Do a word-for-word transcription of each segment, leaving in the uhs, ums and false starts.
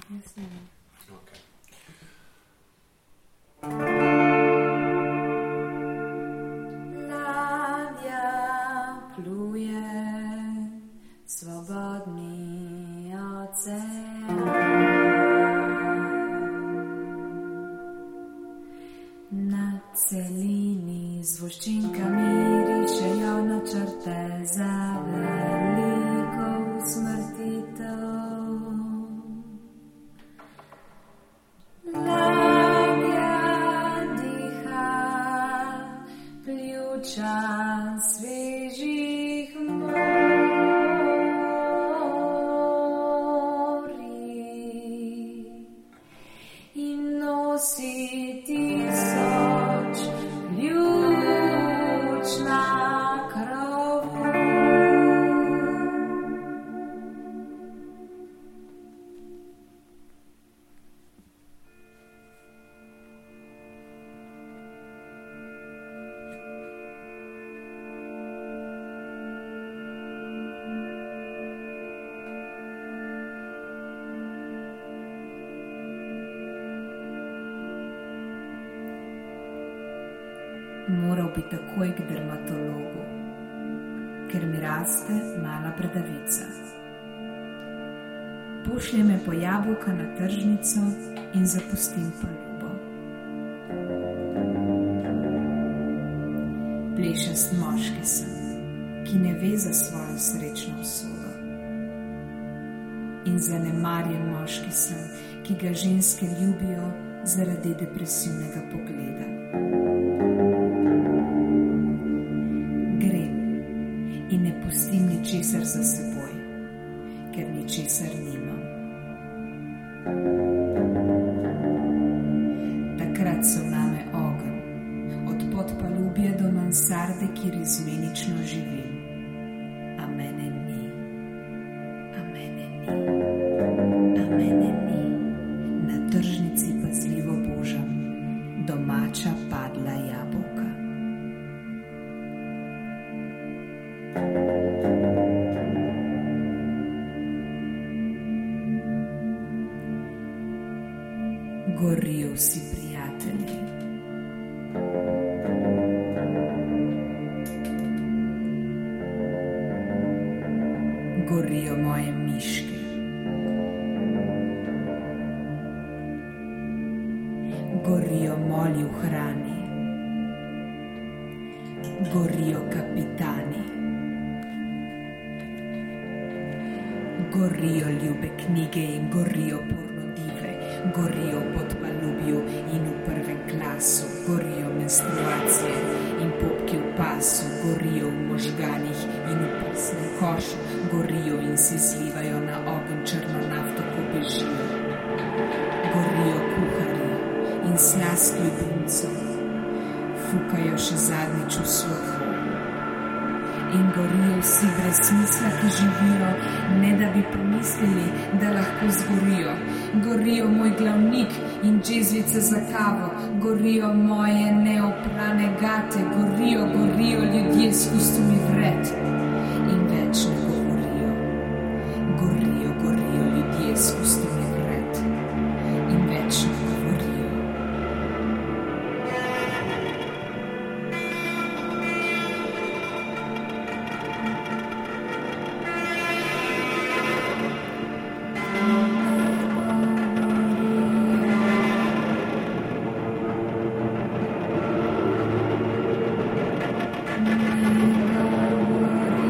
Jaz ne. Okay. Ladja pluje svobodni ocean. Na celini z voščinkami rišejo načrte za veliko usmrtitev. Ladja diha pljuča svežih morij in nosi tisoč pljuč na krovu. Moral bi takoj k dermatologu, ker mi raste mala bradavica. Pošlje me po jabolka na tržnico in zapustim paljubo. Plešast moški sem, ki ne ve za svojo srečno usodo. In zanemarjen moški sem, ki ga ženske ljubijo zaradi depresivnega pogleda. In ne pustim ničesar za seboj, ker ničesar nimam. Takrat so name ogenj, od podpalubja do mansarde, kjer izmenično živim. A mene ni, a mene ni, a mene ni. Na tržnici pazljivo božam domača padla jabolka. Gorijo vsi prijatelji. Gorijo moje miške. Gorijo moli v hrani. Gorijo kapitani. Gorijo ljube knjige in gorijo pornodive. Gorijo v podpalubju in v prvem klasu. Gorijo menstruacije in popki v pasu. Gorijo v možganih in v prsnem košu. Gorijo in si zlivajo na ogenj črno nafto, ko bežijo. Gorijo kuharji in slast ljubimcev. Fukajo še zadnjič v slovo. In gorijo vsi brez smisla, ki živijo, ne da bi pomislili, da lahko zgorijo. Gorijo moj glavnik in džezvice za kavo. Gorijo moje neoprane gate. Gorijo, gorijo ljudje s kostumi vred. In več ne govorijo. Gorijo, gorijo ljudje s kostumi vred. In več ne govorijo. Gorijo.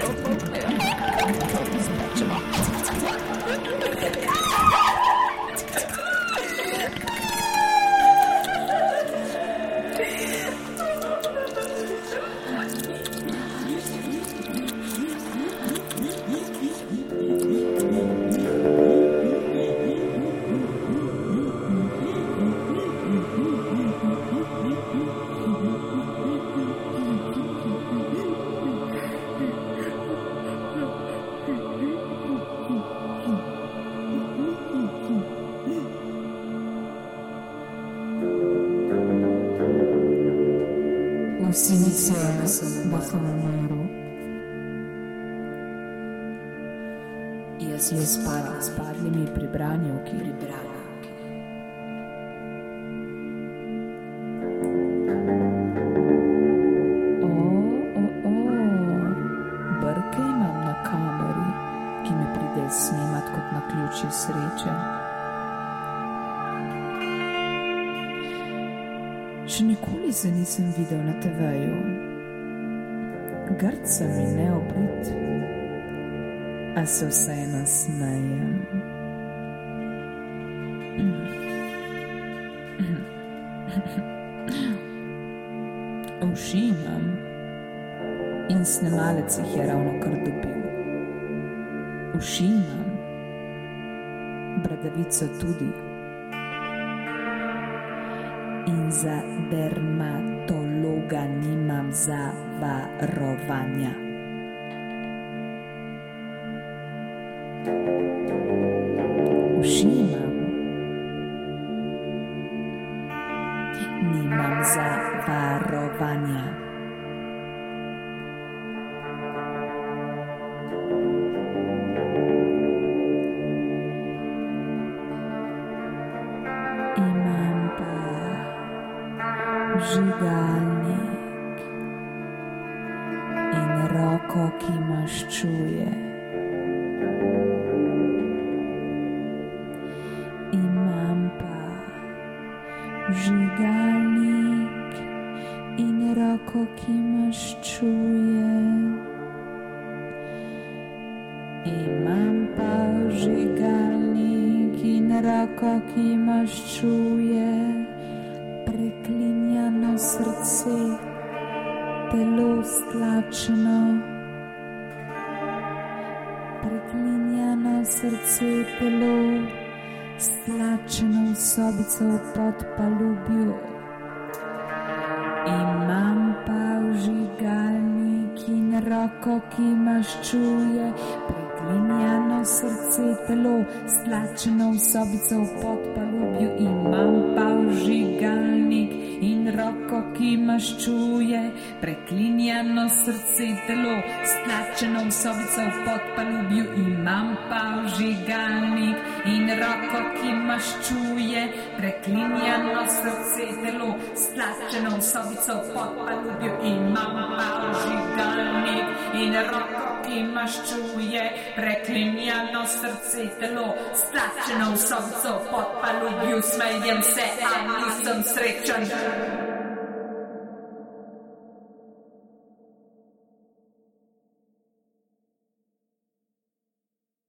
Si iniziamo bajo maro i jaz je spala s padlimi pribranjevki pribranjevki. O, o, o, brke imam na kameri, ki me pride snimat kot na ključi sreče. Še nikoli se nisem videl na te veju. Grd sem in neobrit, a se vseeno smejem. Uši imam in snemalec jih je ravno kar dobil. Uši imam, bradavico tudi. In za dermatologa nimam zavarovanja. Uši imam, nimam zavarovanja. Vžigalnik in roko, ki maščuje. Imam pa vžigalnik in roko, ki maščuje. Imam pa vžigalnik in roko, ki maščuje. Preklinjano srce, telo stlačeno. Preklinjano srce, telo stlačeno v sobico v podpalubju. Imam pa vžigalnik in roko, ki maščuje. Preklinjano srce, telo stlačeno v sobico v podpalubju. Imam pa vžigalnik in roko, ki maščuje. Preklinjano srce, telo stlačeno v sobico v podpalubju. Imam pa vžigalnik in roko, ki maščuje. Preklinjano srce, telo stlačeno v sobico v podpalubju. Imam pa vžigalnik in roko, ki maščuje. Preklinjano srce, telo stlačeno v sobico v podpalubju. Smejem se, a nisem srečen.